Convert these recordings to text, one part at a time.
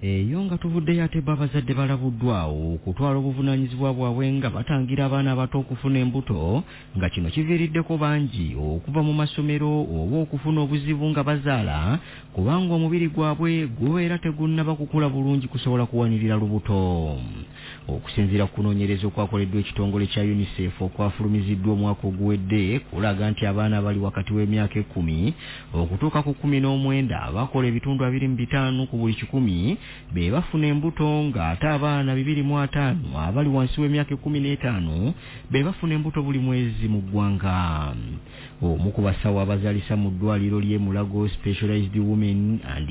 eyo nga tuvuddeyo ate abazadde balabuddwawo okutwala obuvunaanyizibwa bwabwe nga batangira abaana abato okufuna embuto nga kino kiviiriddeko bangi okuva mu masomero oba okufuna obuzibu nga bazaala kubanga omubiri gwabwe gubeera tegunnaba kukula bulungi kusobola kuwanirira lubuto. Okusinziira ku kunoonyereza okwakoleddwa ekitongole kya UNICEF okwafulumiziddwa omwaka oguwedde kulaga nti abaana abali wakati w'emyaka 10 okutuuka ku 19 bakola ebitundu 25 ku buli 100 be bafuna embuto ng'ate abaana 205 abali wansi w'emyaka 15 be bafuna embuto buli mwezi mu ggwanga. Omu ku basawo abazaalisa mu ddwaliro ly'e Mulago Specialized Women and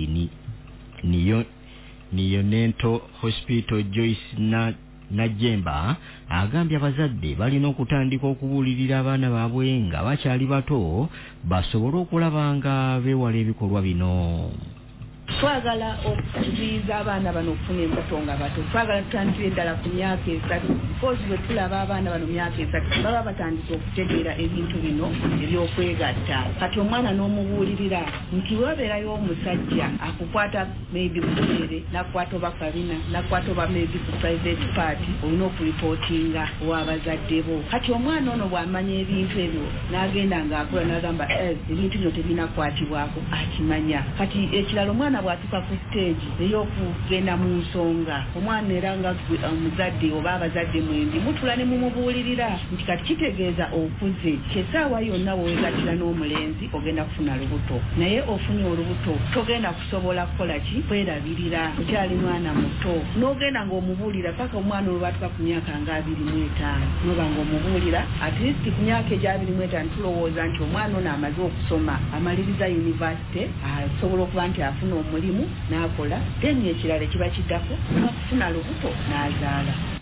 Neonatal Hospital Joyce Najemba agambye abazadde balina okutandika okubuulirira abaana baabwe nga bakyali bato basobole okulaba nga beewala ebikolwa bino. Twagala okuziyiza abaana bano okufuna embuto nga bato. Twagala tutandikire ddala ku myaka 3 because bwe tulaba abaana bano myaka 3 baba batandika okutegeera ebintu bino ebyokwegatta. Kati omwana n'omubuulirira nti weebeerayo omusajja akukwata maybe bulere nakwata oba kabina nakwata oba maybe ku private party olina okuripootinga ow'abazadde bo. Kati omwana ono bw'amanya ebintu ebyo n'agenda ng'akula n'agamba ebintu bino tebinakwatibwako akimanya. Kati ekirala omwana bwatuka ku stage ey'okugenda mu nsonga omwana era nga omuzadde oba abazadde mwembi mutula ne mumubuulirira nti kati kitegeeza okuze kyesaawa yonna wewegatira n'omulenzi ogenda kufuna lubuto naye ofunye olubuto togenda kusobola kukola ki kwerabirira okyali mwana muto n'ogenda ng'omubuulira paka omwana olwatuka ku myaka nga 25 noba ng'omubuulira at least ku myaka egya 25 tulowooza nti omwana ono amaze okusoma amaliriza university asobola okuba nti afuna omulimu n'akola then ekirala kiba kiddako n'akufuna lubuto n'azaala.